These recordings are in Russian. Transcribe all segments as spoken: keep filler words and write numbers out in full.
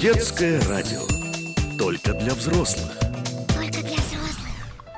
Детское радио. Только для взрослых. Только для взрослых.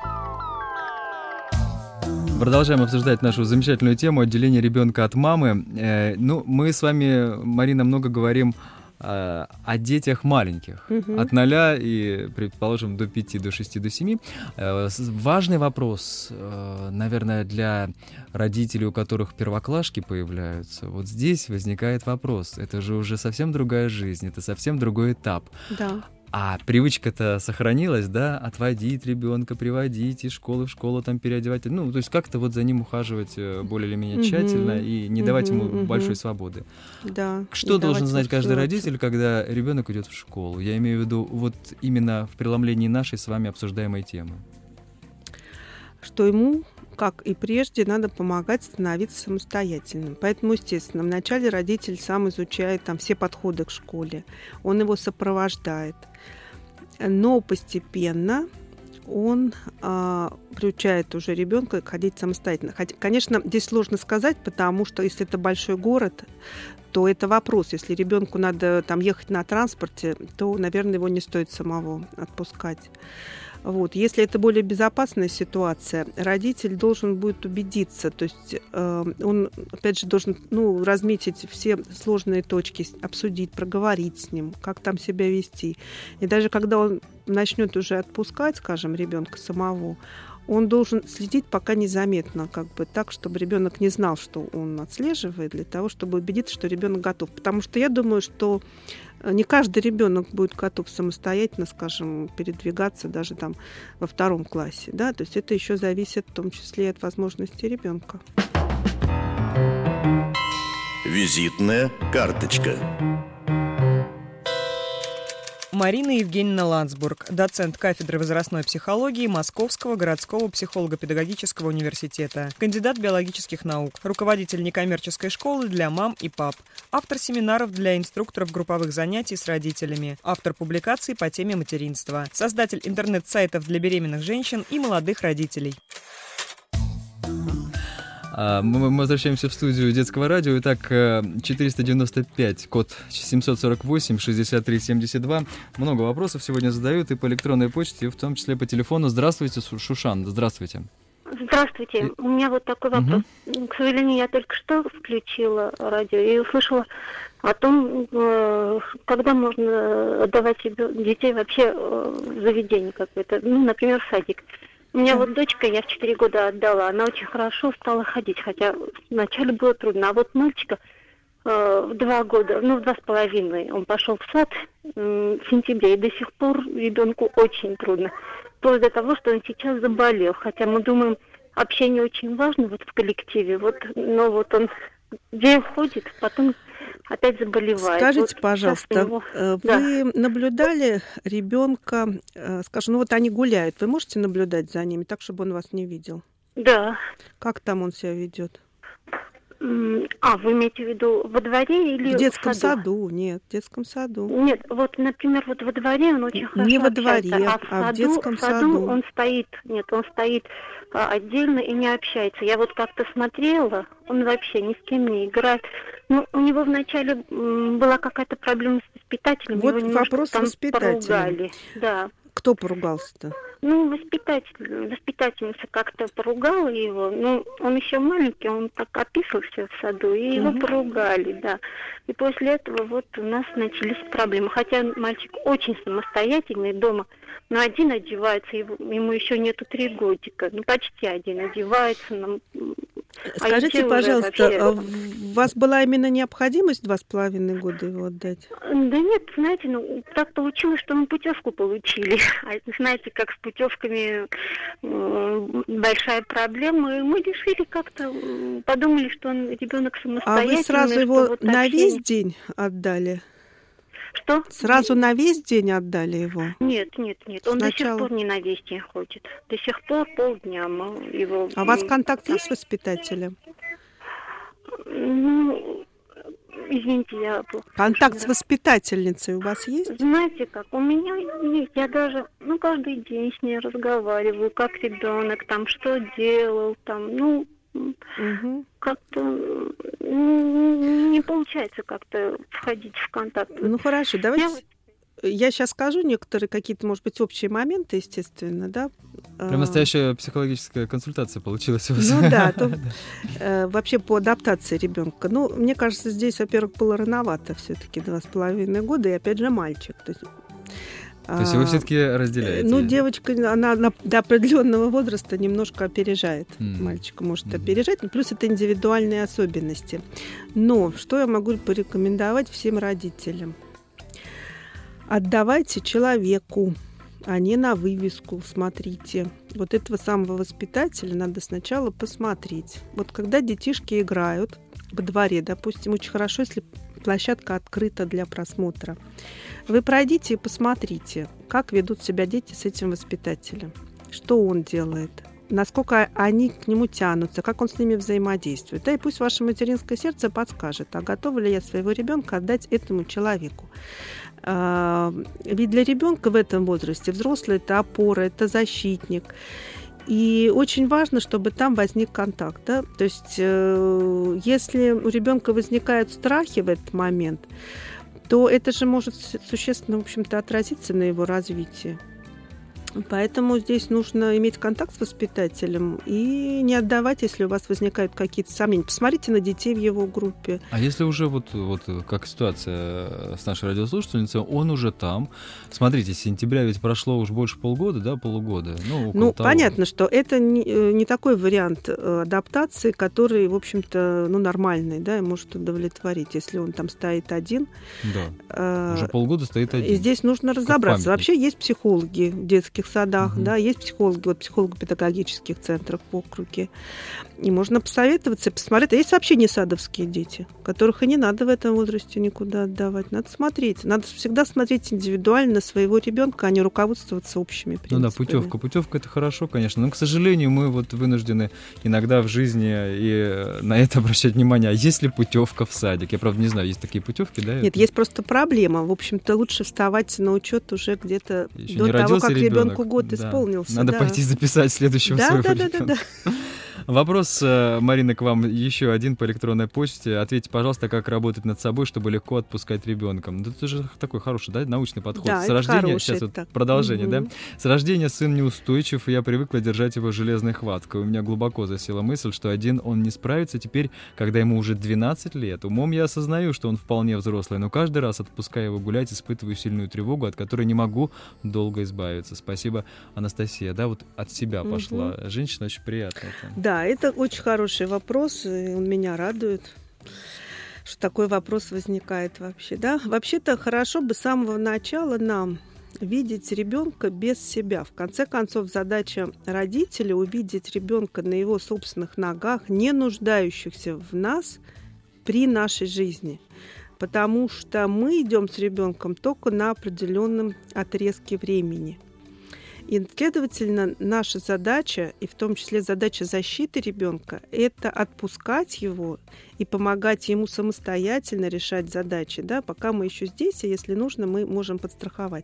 Продолжаем обсуждать нашу замечательную тему отделения ребенка от мамы. Э, ну, мы с вами, Марина, много говорим э, о детях маленьких. Угу. От ноля и, предположим, до пяти, до шести, до семи. Э, важный вопрос, э, наверное, для родителей, у которых первоклашки появляются. Вот здесь возникает вопрос. Это же уже совсем другая жизнь, это совсем другой этап. Да. А привычка-то сохранилась, да, отводить ребенка, приводить из школы в школу, там переодевать, ну, то есть как-то вот за ним ухаживать более или менее тщательно uh-huh. и не давать uh-huh. ему uh-huh. большой свободы. Да. Что должен знать каждый родитель, когда ребенок идет в школу? Я имею в виду вот именно в преломлении нашей с вами обсуждаемой темы. Что ему, как и прежде, надо помогать становиться самостоятельным. Поэтому, естественно, вначале родитель сам изучает там все подходы к школе, он его сопровождает. Но постепенно он а, приучает уже ребенка ходить самостоятельно. Хотя, конечно, здесь сложно сказать, потому что если это большой город, то это вопрос. Если ребенку надо там ехать на транспорте, то, наверное, его не стоит самого отпускать. Вот. Если это более безопасная ситуация, родитель должен будет убедиться, то есть э, он, опять же, должен ну, разметить все сложные точки, обсудить, проговорить с ним, как там себя вести. И даже когда он начнет уже отпускать, скажем, ребенка самого, он должен следить пока незаметно, как бы так, чтобы ребенок не знал, что он отслеживает, для того, чтобы убедиться, что ребенок готов. Потому что я думаю, что не каждый ребенок будет готов самостоятельно, скажем, передвигаться даже там во втором классе, да, то есть это еще зависит в том числе и от возможностей ребенка. Визитная карточка. Марина Евгеньевна Ландсбург, доцент кафедры возрастной психологии Московского городского психолого-педагогического университета, кандидат биологических наук, руководитель некоммерческой школы для мам и пап, автор семинаров для инструкторов групповых занятий с родителями, автор публикаций по теме материнства, создатель интернет-сайтов для беременных женщин и молодых родителей. Мы возвращаемся в студию детского радио. Итак, четыреста девяносто пять, код семьсот сорок восемь, шестьдесят три семьдесят два. Много вопросов сегодня задают и по электронной почте, и в том числе по телефону. Здравствуйте, Шушан, здравствуйте. Здравствуйте. У меня вот такой вопрос. Угу. К сожалению, я только что включила радио и услышала о том, когда можно отдавать детей вообще в заведение какое-то, ну, например, в садик. У меня вот дочка, я в четыре года отдала, она очень хорошо стала ходить, хотя вначале было трудно. А вот мальчика э, в два года, ну в два с половиной, он пошел в сад э, в сентябре, и до сих пор ребенку очень трудно. Вплоть до того, что он сейчас заболел, хотя мы думаем, общение очень важно вот в коллективе, вот, но вот он день ходит, потом опять заболевает. Скажите, вот, пожалуйста, него... вы да. наблюдали ребенка, скажем, ну вот они гуляют, вы можете наблюдать за ними так, чтобы он вас не видел? Да. Как там он себя ведет? А, вы имеете в виду во дворе или в детском в саду? саду? Нет, в детском саду. Нет, вот, например, вот во дворе он очень хорошо Не во общается, дворе, а в, а саду, в детском в саду, саду он стоит, нет, он стоит а, отдельно и не общается. Я вот как-то смотрела, он вообще ни с кем не играет. Ну, у него вначале м, была какая-то проблема с воспитателем. Вот его вопрос с воспитателем. Поругали. Да. Кто поругался-то? Ну, воспитатель, воспитательница как-то поругала его. Ну, он еще маленький, он так описывался в саду, и его угу. поругали, да. И после этого вот у нас начались проблемы. Хотя мальчик очень самостоятельный дома, но один одевается, его, ему еще нету три годика, ну, почти один одевается. Но... Скажите, а пожалуйста, вообще... а у вас была именно необходимость два с половиной года его отдать? Да нет, знаете, ну, так получилось, что мы путевку получили. А знаете, как с путевками э, большая проблема. И мы решили как-то, подумали, что он ребенок самостоятельный. А вы сразу его вот на общение... весь день отдали? Что? Сразу на весь день отдали его? Нет, нет, нет. Он Сначала... до сих пор не на весь день ходит. До сих пор полдня мы его... А у вас контакт есть с воспитателем? Ну, извините, я... Контакт с воспитательницей у вас есть? Знаете как, у меня есть. Я даже, ну, каждый день с ней разговариваю, как ребенок, там, что делал, там, ну... Угу. Как-то не получается как-то входить в контакт. Ну хорошо, давайте, я сейчас скажу некоторые какие-то, может быть, общие моменты, естественно, да. Прям настоящая психологическая консультация получилась у вас. Ну да, то, э, вообще по адаптации ребенка. Ну, мне кажется, здесь, во-первых, было рановато все-таки два с половиной года, и опять же мальчик. То есть, То есть вы все-таки разделяете? Ну, девочка, она на, до определенного возраста немножко опережает. Mm. Мальчика может mm. опережать. Плюс это индивидуальные особенности. Но что я могу порекомендовать всем родителям? Отдавайте человеку, а не на вывеску. Смотрите. Вот этого самого воспитателя надо сначала посмотреть. Вот когда детишки играют во дворе, допустим, очень хорошо, если площадка открыта для просмотра. Вы пройдите и посмотрите, как ведут себя дети с этим воспитателем, что он делает, насколько они к нему тянутся, как он с ними взаимодействует. Да и пусть ваше материнское сердце подскажет, а готова ли я своего ребенка отдать этому человеку. Ведь для ребенка в этом возрасте взрослый — это опора, это защитник. И очень важно, чтобы там возник контакт. Да? То есть, э, если у ребенка возникают страхи в этот момент, то это же может существенно, в общем-то, отразиться на его развитии. Поэтому здесь нужно иметь контакт с воспитателем и не отдавать, если у вас возникают какие-то сомнения. Посмотрите на детей в его группе. А если уже вот, вот как ситуация с нашей радиослушательницей, он уже там. Смотрите, с сентября ведь прошло уж больше полгода, да, полугода? Ну, ну того. Понятно, что это не, не такой вариант адаптации, который, в общем-то, ну, нормальный, да, и может удовлетворить, если он там стоит один. Да, а, уже полгода стоит один. И здесь нужно разобраться. Вообще есть психологи в детских садах, угу. да, есть психологи, вот психолого-педагогических центрах в округе. И можно посоветоваться, посмотреть. А есть вообще не садовские дети, которых и не надо в этом возрасте никуда отдавать. Надо смотреть. Надо всегда смотреть индивидуально на своего ребенка, а не руководствоваться общими принципами. Ну да, путевка. Путевка это хорошо, конечно. Но, к сожалению, мы вот вынуждены иногда в жизни и на это обращать внимание. А есть ли путевка в садик? Я, правда, не знаю, есть такие путевки, да? Нет, есть просто проблема. В общем-то, лучше вставать на учет уже где-то еще до того, как ребенок год да. исполнился. Надо да. пойти записать следующего да, своего да, ребенка. Да, да, да. Вопрос, Марина, к вам еще один по электронной почте. Ответьте, пожалуйста, как работать над собой, чтобы легко отпускать ребенка. Ну, это же такой хороший, да, научный подход. Да, С рождения, хороший, сейчас вот так. продолжение, угу. да? С рождения сын неустойчив, и я привыкла держать его железной хваткой. У меня глубоко засела мысль, что один он не справится. Теперь, когда ему уже двенадцать лет, умом я осознаю, что он вполне взрослый, но каждый раз, отпуская его гулять, испытываю сильную тревогу, от которой не могу долго избавиться. Спасибо, Анастасия. Да, вот от себя угу. пошла женщина, очень приятно. Это. Да, это очень хороший вопрос, и он меня радует, что такой вопрос возникает вообще. Да? Вообще-то хорошо бы с самого начала нам видеть ребенка без себя. В конце концов, задача родителя — увидеть ребенка на его собственных ногах, не нуждающихся в нас при нашей жизни. Потому что мы идем с ребенком только на определенном отрезке времени. И, следовательно, наша задача, и в том числе задача защиты ребенка, это отпускать его и помогать ему самостоятельно решать задачи, да, пока мы еще здесь, и если нужно, мы можем подстраховать.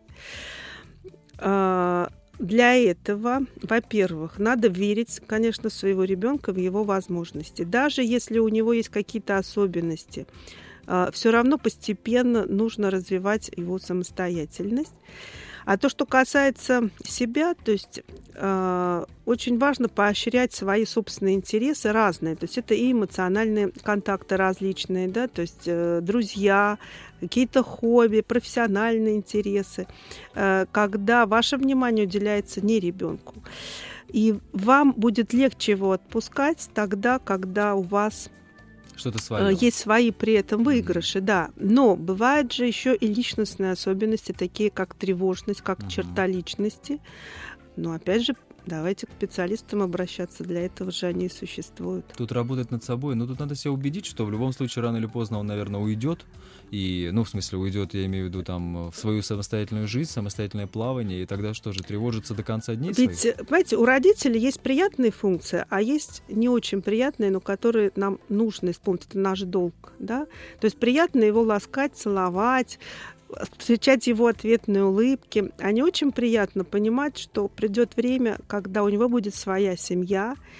Для этого, во-первых, надо верить, конечно, в своего ребенка, в его возможности. Даже если у него есть какие-то особенности, все равно постепенно нужно развивать его самостоятельность. А то, что касается себя, то есть э, очень важно поощрять свои собственные интересы разные. То есть это и эмоциональные контакты различные, да, то есть э, друзья, какие-то хобби, профессиональные интересы, э, когда ваше внимание уделяется не ребенку. И вам будет легче его отпускать тогда, когда у вас что-то свое. Есть свои при этом выигрыши, mm-hmm. да. Но бывают же еще и личностные особенности, такие как тревожность, как mm-hmm. черта личности. Но опять же, давайте к специалистам обращаться, для этого же они и существуют. Тут работать над собой, но тут надо себя убедить, что в любом случае рано или поздно он, наверное, уйдет. И, ну, в смысле, уйдет, я имею в виду, там, в свою самостоятельную жизнь, самостоятельное плавание, и тогда что же, тревожиться до конца дней Ведь, своих? понимаете, у родителей есть приятные функции, а есть не очень приятные, но которые нам нужно исполнить, это наш долг, да? То есть приятно его ласкать, целовать, встречать его ответные улыбки. А не очень приятно понимать, что придет время, когда у него будет своя семья,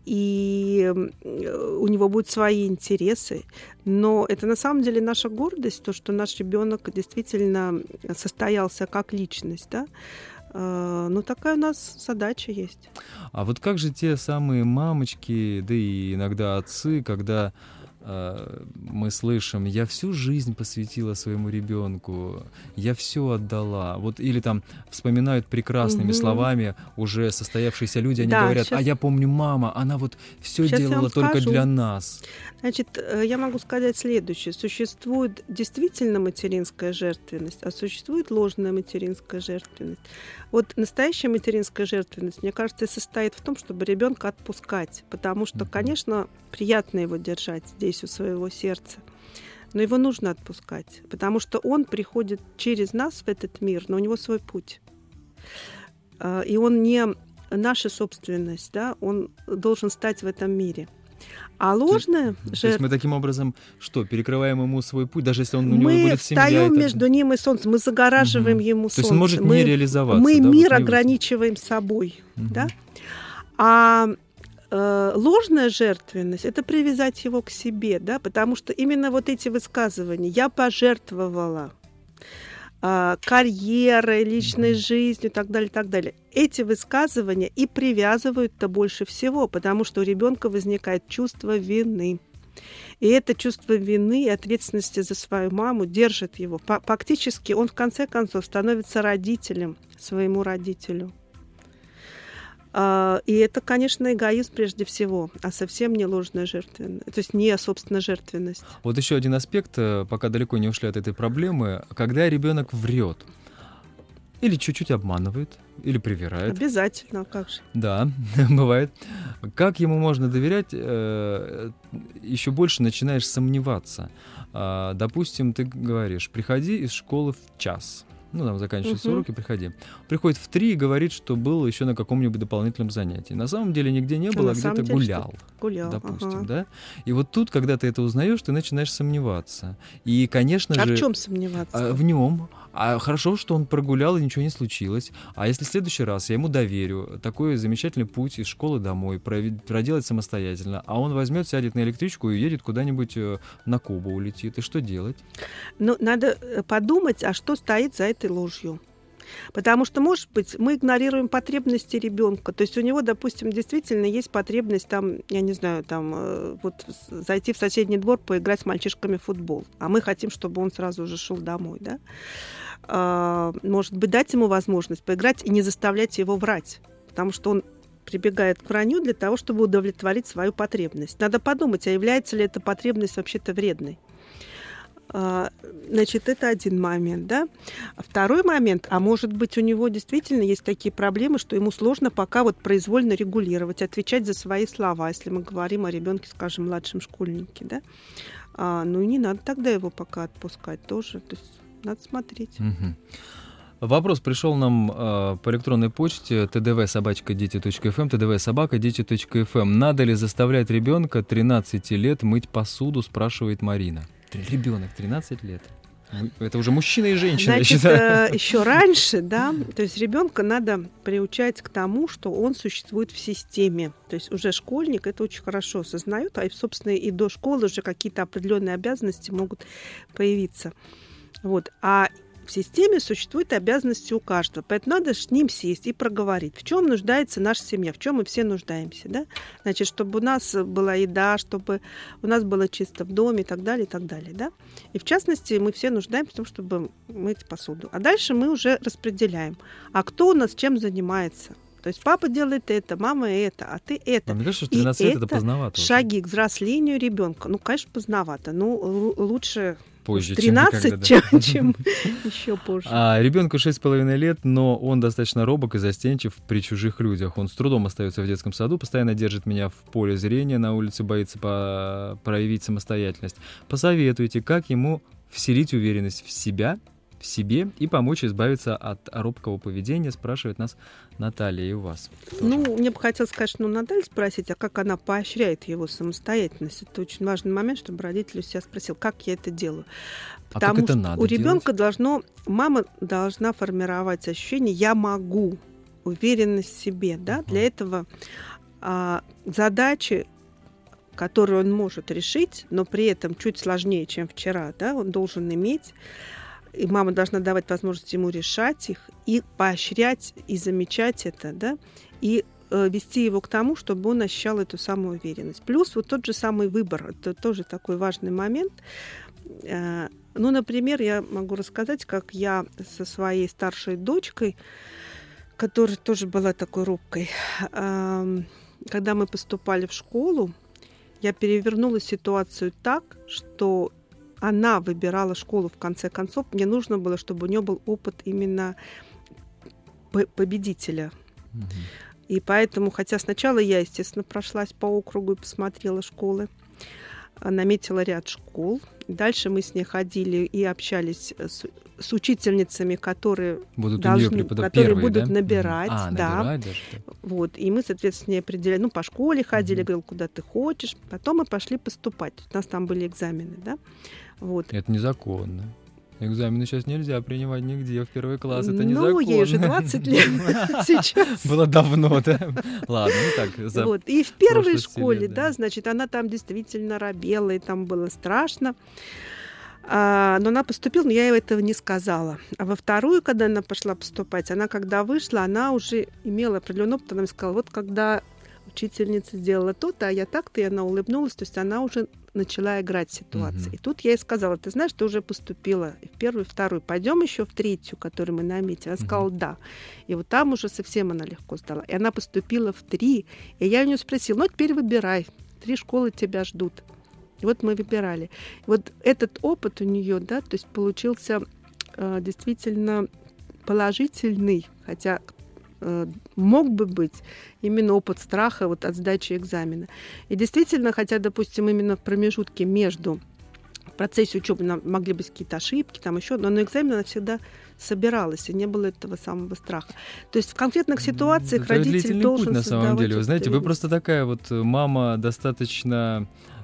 и у него будут свои интересы. Но это на самом деле наша гордость, то, что наш ребенок действительно состоялся как личность, да? Ну, такая у нас задача есть. А вот как же те самые мамочки, да и иногда отцы, когда э, мы слышим: я всю жизнь посвятила своему ребенку, я все отдала. Вот, или там вспоминают прекрасными угу. словами уже состоявшиеся люди, они да, говорят: сейчас... а я помню, мама, она вот все делала только скажу. Для нас. Значит, я могу сказать следующее. Существует действительно материнская жертвенность, а существует ложная материнская жертвенность. Вот настоящая материнская жертвенность, мне кажется, и состоит в том, чтобы ребенка отпускать, потому что, конечно, приятно его держать здесь у своего сердца, но его нужно отпускать, потому что он приходит через нас в этот мир, но у него свой путь. И он не наша собственность, да, он должен стать в этом мире. А ложная жертва... жертва... То есть мы таким образом что, перекрываем ему свой путь, даже если он, у него мы будет семья? Мы встаем это... между ним и солнцем, мы загораживаем угу. ему солнце. То есть он может мы, не реализоваться. Мы да, мир вот ограничиваем собой. Угу. Да? А э, ложная жертвенность — это привязать его к себе, да? Потому что именно вот эти высказывания «я пожертвовала», карьерой, личной жизнью и так далее, так далее. Эти высказывания и привязывают-то больше всего, потому что у ребенка возникает чувство вины. И это чувство вины и ответственности за свою маму держит его. Фактически он в конце концов становится родителем своему родителю. И это, конечно, эгоизм прежде всего, а совсем не ложная жертвенность, то есть не, собственно, жертвенность. Вот еще один аспект, пока далеко не ушли от этой проблемы, когда ребенок врет или чуть-чуть обманывает, или привирает. Обязательно, как же. Да, бывает. Как ему можно доверять, еще больше начинаешь сомневаться. Допустим, ты говоришь: приходи из школы в час. Ну, там заканчиваются uh-huh. уроки, приходи. Приходит в три и говорит, что был еще на каком-нибудь дополнительном занятии. На самом деле нигде не было, а где-то деле, гулял. Гулял, допустим, ага. да? И вот тут, когда ты это узнаешь, ты начинаешь сомневаться. И, конечно а же... А в чем сомневаться? В нем. А хорошо, что он прогулял, и ничего не случилось. А если в следующий раз я ему доверю такой замечательный путь из школы домой, проделать самостоятельно, а он возьмет, сядет на электричку и уедет куда-нибудь на Кубу, улетит, и что делать? Ну, надо подумать, а что стоит за этой ложью. Потому что, может быть, мы игнорируем потребности ребенка. То есть у него, допустим, действительно есть потребность там, я не знаю, там вот зайти в соседний двор, поиграть с мальчишками в футбол. А мы хотим, чтобы он сразу же шел домой, да? А, может быть, дать ему возможность поиграть и не заставлять его врать. Потому что он прибегает к вранью для того, чтобы удовлетворить свою потребность. Надо подумать, а является ли эта потребность вообще-то вредной. Значит, это один момент, да. А второй момент, а может быть, у него действительно есть такие проблемы, что ему сложно пока вот произвольно регулировать, отвечать за свои слова, если мы говорим о ребенке, скажем, младшем школьнике, да. А, ну и не надо тогда его пока отпускать тоже, то есть надо смотреть. Угу. Вопрос пришел нам э, по электронной почте тэ дэ вэ собака дети точка эф эм, тэ дэ вэ собака дети точка эф эм. Надо ли заставлять ребенка тринадцати лет мыть посуду, спрашивает Марина. Ребенок тринадцать лет. Это уже мужчина и женщина. Значит, э, еще раньше, да, то есть ребенка надо приучать к тому, что он существует в системе. То есть уже школьник это очень хорошо осознает, а, собственно, и до школы уже какие-то определенные обязанности могут появиться. Вот. А в системе существуют обязанности у каждого. Поэтому надо с ним сесть и проговорить, в чем нуждается наша семья, в чем мы все нуждаемся. Да? Значит, чтобы у нас была еда, чтобы у нас было чисто в доме и так далее, и так далее. Да? И в частности, мы все нуждаемся в том, чтобы мыть посуду. А дальше мы уже распределяем. А кто у нас чем занимается? То есть папа делает это, мама это, а ты это. А мне кажется, что тринадцать лет это поздновато. Шаги к взрослению ребенка. Ну, конечно, поздновато. Ну, лучше... Позже, тринадцать, чем, чем, чем еще позже. А ребенку шесть с половиной лет, но он достаточно робок и застенчив при чужих людях. Он с трудом остается в детском саду, постоянно держит меня в поле зрения, на улице боится по- проявить самостоятельность. Посоветуйте, как ему вселить уверенность в себя, в себе и помочь избавиться от робкого поведения, спрашивает нас Наталья, и у вас тоже. Ну, мне бы хотелось, конечно, ну, Наталью спросить, а как она поощряет его самостоятельность. Это очень важный момент, чтобы родитель у себя спросил, как я это делаю. Потому а как это что надо у ребенка делать? должно, мама должна формировать ощущение «я могу», уверенность в себе. Да? Uh-huh. Для этого а, задачи, которые он может решить, но при этом чуть сложнее, чем вчера, да, он должен иметь, и мама должна давать возможность ему решать их, и поощрять, и замечать это, да, и э, вести его к тому, чтобы он ощущал эту самую уверенность. Плюс вот тот же самый выбор, это тоже такой важный момент. Э, ну, например, я могу рассказать, как я со своей старшей дочкой, которая тоже была такой робкой, э, когда мы поступали в школу, я перевернула ситуацию так, что она выбирала школу в конце концов. Мне нужно было, чтобы у нее был опыт именно победителя. Mm-hmm. И поэтому, хотя сначала я, естественно, прошлась по округу и посмотрела школы, наметила ряд школ. Дальше мы с ней ходили и общались с, с учительницами, которые, будут, должны, которые первые, будут да? набирать. А, да. набирать даже. Вот. И мы, соответственно, определяли, ну, по школе ходили, mm-hmm. говорил, куда ты хочешь. Потом мы пошли поступать. У нас там были экзамены, да. Вот. Это незаконно. Экзамены сейчас нельзя принимать нигде в первый класс, это ну, незаконно. Ну, ей уже двадцать лет сейчас. Было давно, да? Ладно, ну так, за вот. И в первой школе, лет, да. да, значит, она там действительно робела, и там было страшно. А, но она поступила, но я ей этого не сказала. А во вторую, когда она пошла поступать, она, когда вышла, она уже имела определенный опыт, она мне сказала, вот когда учительница сделала то-то, а я так-то, и она улыбнулась, то есть она уже начала играть в ситуации. Uh-huh. И тут я ей сказала, ты знаешь, ты уже поступила и в первую, и в вторую, пойдем еще в третью, которую мы наметили. Она uh-huh. сказала, да. И вот там уже совсем она легко сдала. И она поступила в три. И я у нее спросила, ну теперь выбирай, три школы тебя ждут. И вот мы выбирали. И вот этот опыт у нее, да, то есть получился э, действительно положительный, хотя мог бы быть именно опыт страха вот от сдачи экзамена. И действительно, хотя, допустим, именно в промежутке между в процессе учебы могли быть какие-то ошибки, там еще, но на экзамен она всегда собиралась, и не было этого самого страха. То есть в конкретных ситуациях это родитель должен путь, на самом деле. Вы знаете, вы уверенность. просто такая вот мама достаточно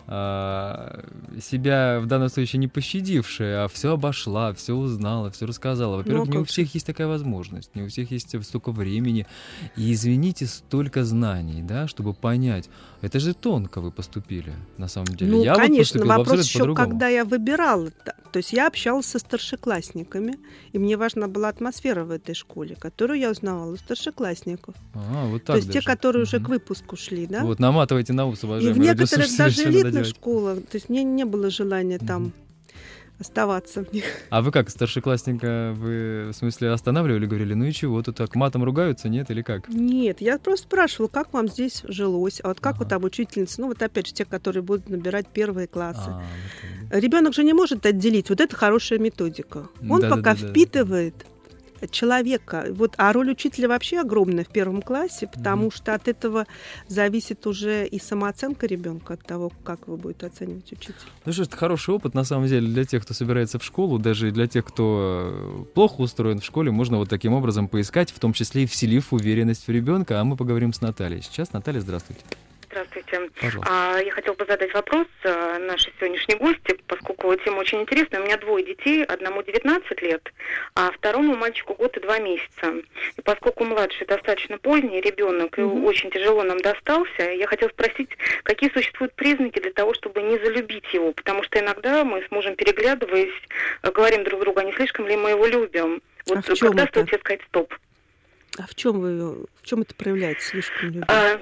себя в данном случае не пощадившая, а все обошла, все узнала, все рассказала. Во-первых, не у всех есть такая возможность, не у всех есть столько времени. И, извините, столько знаний, да, чтобы понять. Это же тонко вы поступили, на самом деле. Ну, я конечно, вот вопрос еще, по-другому. Когда я выбирала. То есть я общалась со старшеклассниками, и мне важна была атмосфера в этой школе, которую я узнавала у старшеклассников. А, вот так То есть даже. те, которые угу. уже к выпуску шли, да? Вот, наматывайте на ус, уважаемые. И в некоторых даже элитных школах, то есть мне не было желания угу. там оставаться в них. А вы как, старшеклассника, вы, в смысле, останавливали, говорили, ну и чего, тут так матом ругаются, нет, или как? Нет, я просто спрашивала, как вам здесь жилось, а вот как ага. вот там учительница, ну вот опять же те, которые будут набирать первые классы. А, вот ребенок же не может отделить, вот это хорошая методика. Он да, пока да, да, впитывает да. человека. Вот, а роль учителя вообще огромная в первом классе, потому mm-hmm. что от этого зависит уже и самооценка ребенка, от того, как вы будете оценивать учителя. Ну что ж, это хороший опыт, на самом деле, для тех, кто собирается в школу, даже для тех, кто плохо устроен в школе, можно вот таким образом поискать, в том числе и вселив уверенность в ребенка. А мы поговорим с Натальей. Сейчас, Наталья, здравствуйте. Здравствуйте. Пожалуйста. Я хотела бы задать вопрос нашей сегодняшней гости, поскольку тема очень интересная. У меня двое детей, одному девятнадцать лет, а второму мальчику год и два месяца. И поскольку младший достаточно поздний ребенок, mm-hmm. и очень тяжело нам достался, я хотела спросить, какие существуют признаки для того, чтобы не залюбить его? Потому что иногда мы с мужем, переглядываясь, говорим друг другу, а не слишком ли мы его любим? Вот а в чем когда это? стоит тебе сказать стоп? А в чем вы, в чем это проявляется, слишком любим? А,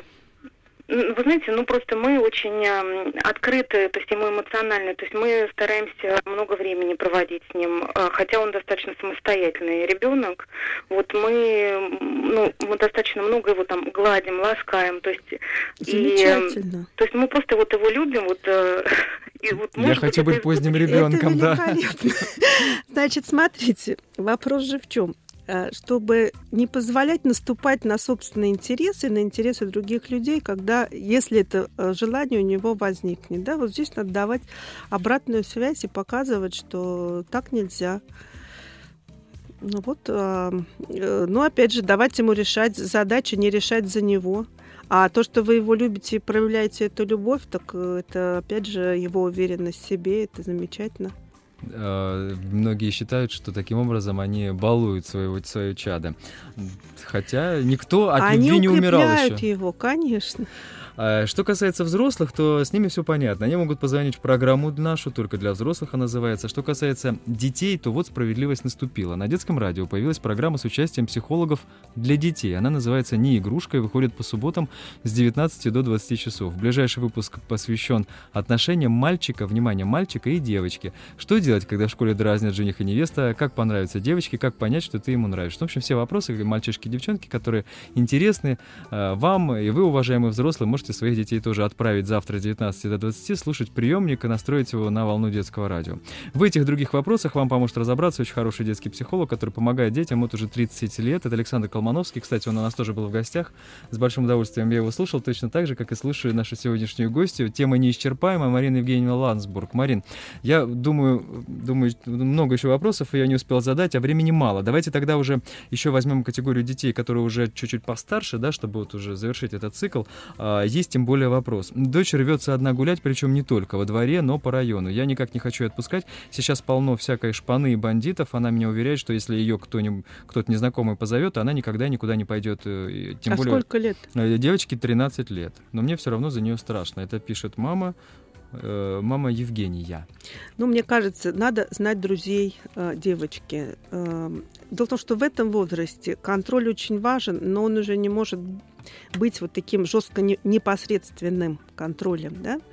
Вы знаете, ну просто мы очень э, открыты, то есть и мы эмоциональны, то есть мы стараемся много времени проводить с ним, э, хотя он достаточно самостоятельный ребенок. Вот мы, ну, мы достаточно много его там гладим, ласкаем, то есть замечательно. И, то есть мы просто вот его любим, вот. Э, и вот Я хочу быть поздним ребенком, да. Значит, смотрите, вопрос же в чем? Чтобы не позволять наступать на собственные интересы, на интересы других людей, когда, если это желание у него возникнет. Да, вот здесь надо давать обратную связь и показывать, что так нельзя. Ну вот, ну опять же, давать ему решать задачи, не решать за него. А то, что вы его любите и проявляете эту любовь, так это, опять же, его уверенность в себе, это замечательно. э, многие считают, что таким образом они балуют своего, свое чадо. Хотя никто от Они любви не умирал еще. Они укрепляют его, конечно. Что касается взрослых, то с ними все понятно. Они могут позвонить в программу нашу, только для взрослых она называется. Что касается детей, то вот справедливость наступила. На детском радио появилась программа с участием психологов для детей. Она называется «Не игрушка» и выходит по субботам с девятнадцати до двадцати часов. Ближайший выпуск посвящен отношениям мальчика, внимание, мальчика и девочки. Что делать, когда в школе дразнят жених и невеста? Как понравится девочке? Как понять, что ты ему нравишься? В общем, все вопросы, мальчишки и девчонки, которые интересны вам, и вы, уважаемые взрослые, можете своих детей тоже отправить завтра с девятнадцати до двадцати, слушать приемник и настроить его на волну детского радио. В этих других вопросах вам поможет разобраться очень хороший детский психолог, который помогает детям вот уже тридцать лет. Это Александр Колмановский. Кстати, он у нас тоже был в гостях. С большим удовольствием я его слушал, точно так же, как и слушаю нашу сегодняшнюю гостью. Тема неисчерпаемая. Марина Евгеньевна Ландсбург. Марин, я думаю, думаю, много еще вопросов я не успел задать, а времени мало. Давайте тогда уже еще возьмем категорию детей, которые уже чуть-чуть постарше, да, чтобы вот уже завершить этот цикл. Есть тем более вопрос. Дочь рвется одна гулять, причем не только во дворе, но по району. Я никак не хочу ее отпускать. Сейчас полно всякой шпаны и бандитов. Она меня уверяет, что если ее кто-нибудь, кто-то незнакомый позовет, она никогда никуда не пойдет. Тем а более, сколько лет? Девочке тринадцать лет. Но мне все равно за нее страшно. Это пишет мама. Мама Евгения. Ну, мне кажется, надо знать друзей э, девочки. Э, дело в том, что в этом возрасте контроль очень важен, но он уже не может быть вот таким жестко не, непосредственным контролем. Да?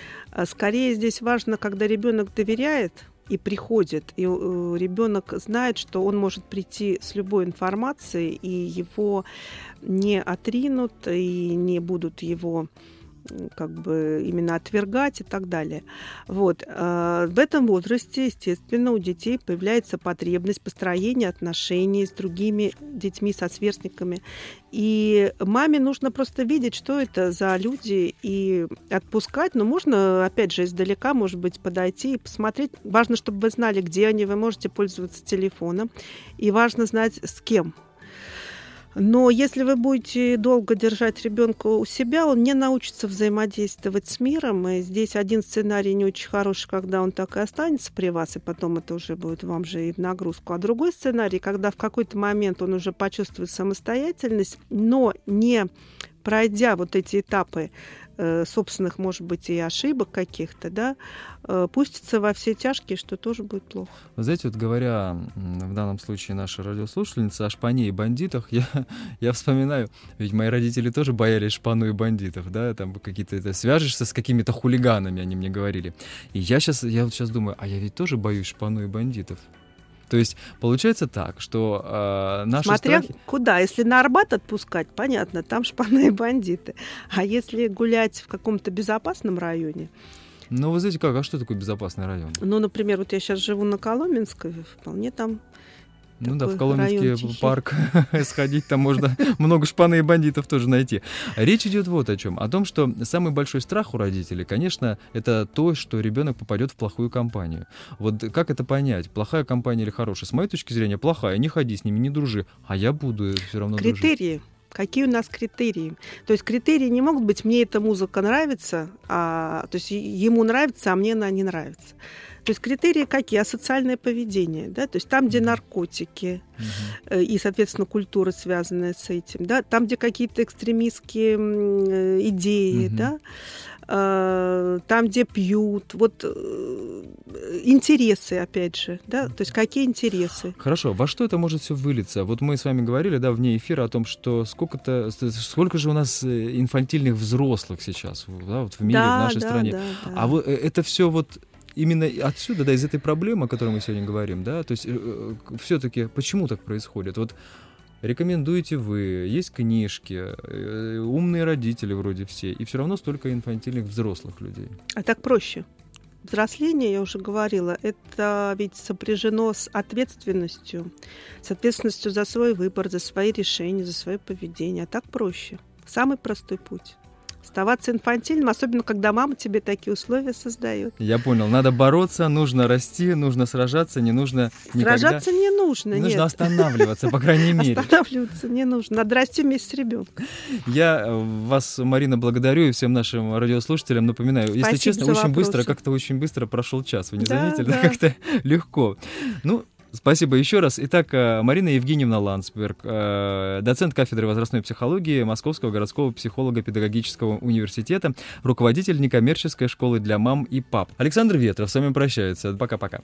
Скорее здесь важно, когда ребенок доверяет и приходит, и э, ребенок знает, что он может прийти с любой информацией, и его не отринут, и не будут его как бы именно отвергать и так далее. Вот. В этом возрасте, естественно, у детей появляется потребность построения отношений с другими детьми, со сверстниками. И маме нужно просто видеть, что это за люди, и отпускать. Но можно, опять же, издалека, может быть, подойти и посмотреть. Важно, чтобы вы знали, где они, вы можете пользоваться телефоном. И важно знать, с кем. Но если вы будете долго держать ребенка у себя, он не научится взаимодействовать с миром. И здесь один сценарий не очень хороший, когда он так и останется при вас, и потом это уже будет вам же и в нагрузку. А другой сценарий, когда в какой-то момент он уже почувствует самостоятельность, но не пройдя вот эти этапы э, собственных, может быть, и ошибок каких-то, да, э, пустится во все тяжкие, что тоже будет плохо. Вы знаете, вот говоря в данном случае наша радиослушательница о шпане и бандитах, я, я вспоминаю, ведь мои родители тоже боялись шпану и бандитов, да, там какие-то, это, свяжешься с какими-то хулиганами, они мне говорили. И я сейчас, я вот сейчас думаю, а я ведь тоже боюсь шпану и бандитов. То есть получается так, что э, наши Смотря страхи... куда. Если на Арбат отпускать, понятно, там шпаны и бандиты. А если гулять в каком-то безопасном районе... Ну, вы знаете как, а что такое безопасный район? Ну, например, вот я сейчас живу на Коломенской, вполне там... Ну да, в Коломенский парк сходить, там можно много шпаны и бандитов тоже найти. Речь идет вот о чем. О том, что самый большой страх у родителей, конечно, это то, что ребенок попадет в плохую компанию. Вот как это понять? Плохая компания или хорошая? С моей точки зрения, плохая. Не ходи с ними, не дружи. А я буду все равно дружить. Критерии. Какие у нас критерии? То есть критерии не могут быть «мне эта музыка нравится», а, то есть ему нравится, а мне она не нравится. То есть критерии какие? Асоциальное поведение. Да? То есть там, где наркотики uh-huh. и, соответственно, культура, связанная с этим. Да? Там, где какие-то экстремистские идеи. Uh-huh. Да? Там, где пьют. Вот интересы, опять же. Да? То есть какие интересы? Хорошо. Во что это может все вылиться? Вот мы с вами говорили, да, вне эфира о том, что сколько-то, сколько же у нас инфантильных взрослых сейчас, да, вот в мире, да, в нашей да, стране. Да, да. А вот это все вот именно отсюда, да, из этой проблемы, о которой мы сегодня говорим, да, то есть э, все-таки почему так происходит? Вот рекомендуете вы, есть книжки, э, умные родители вроде все, и все равно столько инфантильных взрослых людей. А так проще. Взросление, я уже говорила, это ведь сопряжено с ответственностью, с ответственностью за свой выбор, за свои решения, за свое поведение. А так проще. Самый простой путь. Оставаться инфантильным, особенно когда мама тебе такие условия создает. Я понял. Надо бороться, нужно расти, нужно сражаться, не нужно никогда... Сражаться не нужно, не нет. нужно останавливаться, по крайней мере. Останавливаться не нужно. Надо расти вместе с ребенком. Я вас, Марина, благодарю и всем нашим радиослушателям напоминаю. Спасибо если честно, за очень вопросы. быстро, как-то очень быстро прошел час. Вы не Да, заметили? да. Как-то легко. Ну, спасибо еще раз. Итак, Марина Евгеньевна Ландсберг, доцент кафедры возрастной психологии Московского городского психолого-педагогического университета, руководитель некоммерческой школы для мам и пап. Александр Ветров с вами прощается. Пока-пока.